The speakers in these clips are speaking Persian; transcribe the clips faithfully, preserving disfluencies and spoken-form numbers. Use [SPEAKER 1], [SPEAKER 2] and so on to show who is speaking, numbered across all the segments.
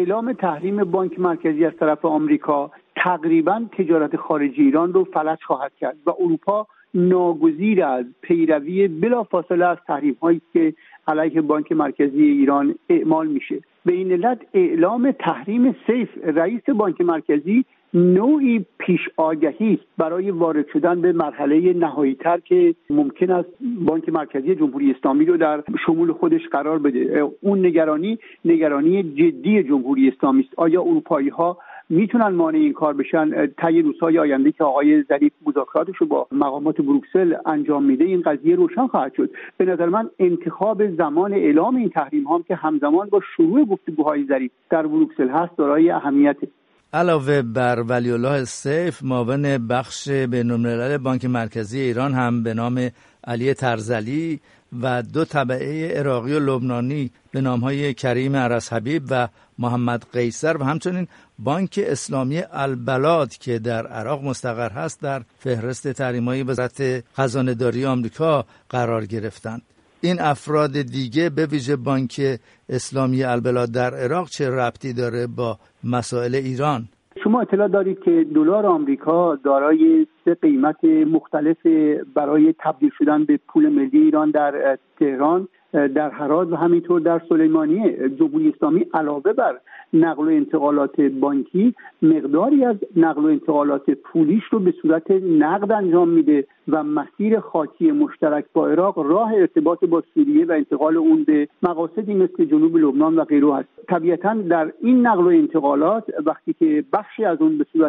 [SPEAKER 1] اعلام تحریم بانک مرکزی از طرف آمریکا تقریبا تجارت خارجی ایران رو فلج خواهد کرد و اروپا ناگزیر از پیروی بلافاصله از تحریم‌هایی که علیه بانک مرکزی ایران اعمال میشه. به این علت اعلام تحریم سیف رئیس بانک مرکزی نوعی پیش آگهی برای وارد شدن به مرحله نهایی‌تر که ممکن است بانک مرکزی جمهوری اسلامی رو در شمول خودش قرار بده. اون نگرانی نگرانی جدی جمهوری اسلامی است. آیا اروپایی‌ها میتونن مانع این کار بشن؟ طی روزهای آینده که آقای ظریف مذاکراتش رو با مقامات بروکسل انجام میده این قضیه روشن خواهد شد. به نظر من انتخاب زمان اعلام این تحریم ها که همزمان با شروع گفتگوهای ظریف در بروکسل هست دارای اهمیته.
[SPEAKER 2] علاوه بر ولی‌الله سیف، معاون بخش بین‌الملل بانک مرکزی ایران هم به نام علی ترزلی و دو تبعه عراقی و لبنانی به نام‌های کریم عرضحبیب و محمد قیصر و همچنین بانک اسلامی البلاد که در عراق مستقر هست در فهرست تحریم‌های وزارت خزانه‌داری آمریکا قرار گرفتند. این افراد دیگه به ویژه بانک اسلامی البلاد در عراق چه ربطی داره با مسائل ایران؟
[SPEAKER 1] شما اطلاع دارید که دلار آمریکا دارای سه قیمت مختلف برای تبدیل شدن به پول ملی ایران در تهران، در هرات و همینطور در سلیمانیه. جمهوری اسلامی علاوه بر نقل و انتقالات بانکی مقداری از نقل و انتقالات پولیش رو به صورت نقد انجام میده و مسیر خاکی مشترک با عراق راه ارتباط با سوریه و انتقال اون به مقاصدی مثل جنوب لبنان و غیره است. طبیعتاً در این نقل و انتقالات وقتی که بخشی از اون به صورت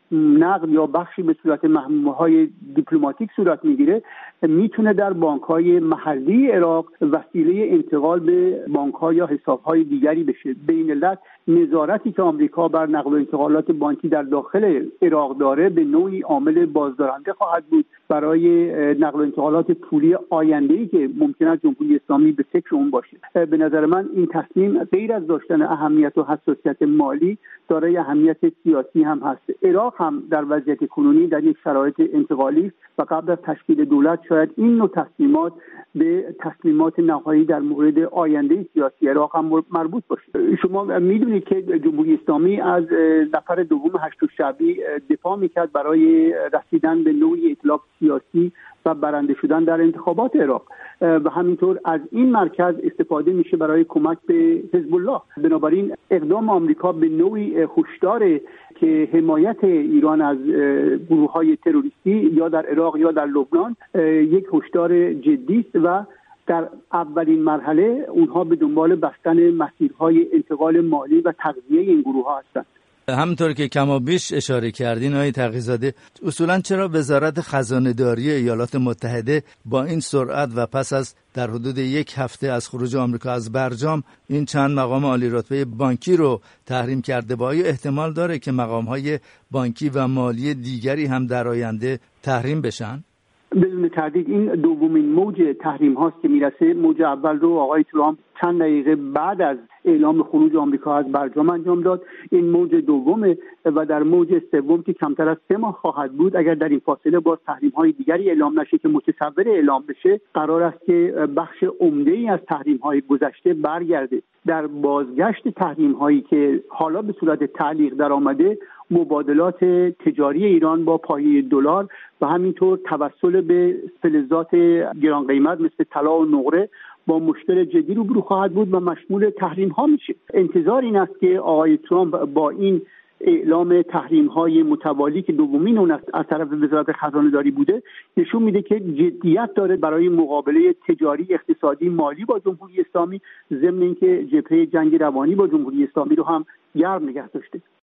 [SPEAKER 1] نقد یا بخشی به صورت محمومه‌های دیپلماتیک صورت میگیره، میتونه در بانک‌های محلی عراق وسیله انتقال به بانک‌ها یا حساب‌های دیگری بشه. به این علت نظارتی که آمریکا بر نقل و انتقالات بانکی در داخل عراق داره به نوعی عامل بازدارنده خواهد بود برای نقل و انتقالات پولی آینده‌ای که ممکن است جمهوری اسلامی به فکر اون باشه. به نظر من این تصمیم غیر از داشتن اهمیت و حساسیت مالی دارای اهمیت سیاسی هم هست. عراق هم در وضعیت کنونی در یک شرایط انتقالی و قبل از تشکیل دولت شاید این نوع تصمیمات به تصمیمات نهایی در مورد آینده سیاسی عراق هم مربوط باشه. شما میدونید که جمهوری اسلامی از نفر دوم هشت‌الشعبی دفاع میکرد برای رسیدن به نوعی ائتلاف سیاسی و برنده شدن در انتخابات عراق و همینطور از این مرکز استفاده میشه برای کمک به حزب الله. بنابراین اقدام آمریکا به نوعی هشدار که حمایت ایران از گروه‌های تروریستی یا در عراق یا در لبنان یک هشدار جدی است و در اولین مرحله اونها به دنبال بستن مسیرهای انتقال مالی و تغذیه این گروه‌ها هستند.
[SPEAKER 2] همونطور که کما بیش اشاره کردین آقای تقی‌زاده، اصولاً چرا وزارت خزانه‌داری ایالات متحده با این سرعت و پس از در حدود یک هفته از خروج آمریکا از برجام این چند مقام عالی رتبه بانکی رو تحریم کرده؟ و آیا احتمال داره که مقام‌های بانکی و مالی دیگری هم در آینده تحریم بشن؟
[SPEAKER 1] بدون تردید این دومین موج تحریم هاست که میرسه. موج اول رو آقای ترامپ چند دقیقه بعد از اعلام خروج آمریکا از برجام انجام داد. این موج دومه و در موج سوم که کمتر از سه ماه خواهد بود، اگر در این فاصله باز تحریم های دیگری اعلام نشه که متصور اعلام بشه، قرار است که بخش عمده‌ای از تحریم های گذشته برگرده. در بازگشت تحریم هایی که حالا به صورت تعلیق در آمده، مبادلات تجاری ایران با پایه دلار و همینطور توسل به فلزات گران قیمت مثل طلا و نقره با مشکل جدی روبرو خواهد بود و مشمول تحریم ها میشه. انتظار این است که آقای ترامپ با این اعلام تحریم های متوالی که دومین اون از طرف وزارت خزانه‌داری بوده نشون میده که جدیت داره برای مقابله تجاری، اقتصادی، مالی با جمهوری اسلامی، ضمن اینکه جبهه جنگ روانی با جمهوری اسلامی رو هم گرم نگه داشته.